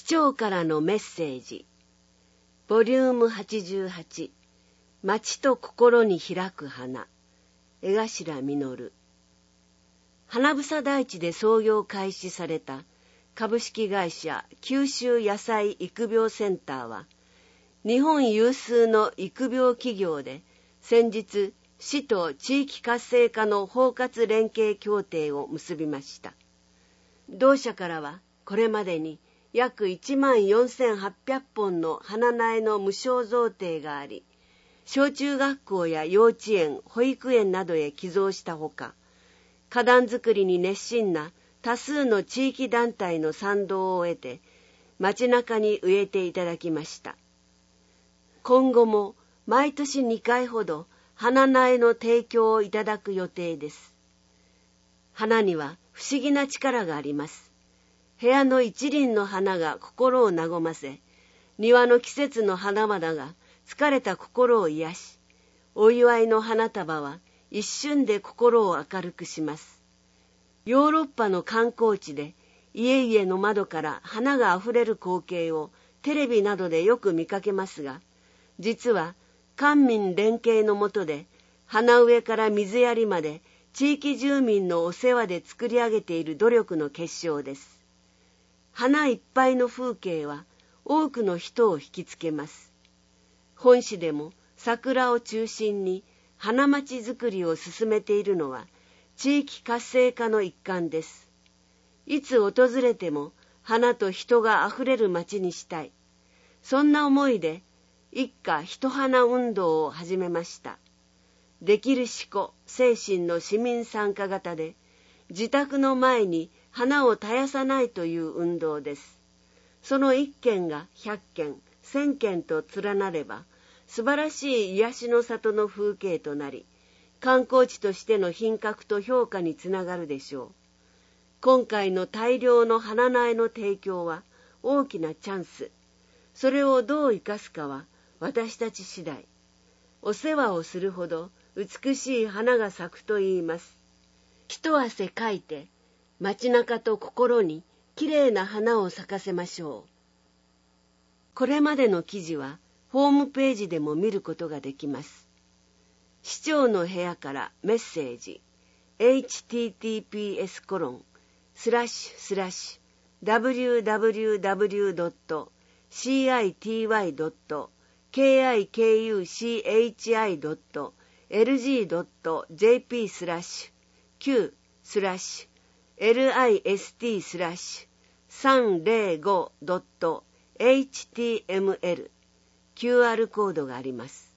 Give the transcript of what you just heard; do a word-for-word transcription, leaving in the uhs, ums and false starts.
市長からのメッセージ。ボリュームはちじゅうはち、街と心に開く花。江頭実。花房台地で創業開始された株式会社九州野菜育苗センターは、日本有数の育苗企業で、先日、市と地域活性化の包括連携協定を結びました。同社からは、これまでに約いちまんよんせんはっぴゃくぽんの花苗の無償贈呈があり、小中学校や幼稚園、保育園などへ寄贈したほか、花壇作りに熱心な多数の地域団体の賛同を得て、街中に植えていただきました。今後も毎年にかいほど花苗の提供をいただく予定です。花には不思議な力があります。部屋の一輪の花が心を和ませ、庭の季節の花々が疲れた心を癒し、お祝いの花束は一瞬で心を明るくします。ヨーロッパの観光地で家々の窓から花があふれる光景をテレビなどでよく見かけますが、実は官民連携のもとで花植えから水やりまで地域住民のお世話で作り上げている努力の結晶です。花いっぱいの風景は多くの人を引きつけます。本市でも桜を中心に花町づくりを進めているのは地域活性化の一環です。いつ訪れても花と人があふれる町にしたい。そんな思いで一家一花運動を始めました。できる思考、精神の市民参加型で、自宅の前に花を絶やさないという運動です。その一軒が百軒、千軒と連なれば、素晴らしい癒しの里の風景となり、観光地としての品格と評価につながるでしょう。今回の大量の花苗の提供は大きなチャンス。それをどう生かすかは私たち次第。お世話をするほど美しい花が咲くと言います。一汗かいて街中と心にきれいな花を咲かせましょう。これまでの記事はホームページでも見ることができます。市長の部屋からメッセージ エイチティーティーピーエスコロンスラッシュスラッシュダブリューダブリューダブリュードットシーアイティーワイドットケーアイケーユーシーエイチアイドットエルジードットジェーピースラッシュキュースラッシュエルアイエスティースラッシュさんぜろごドットエイチティーエムエル キューアール コードがあります。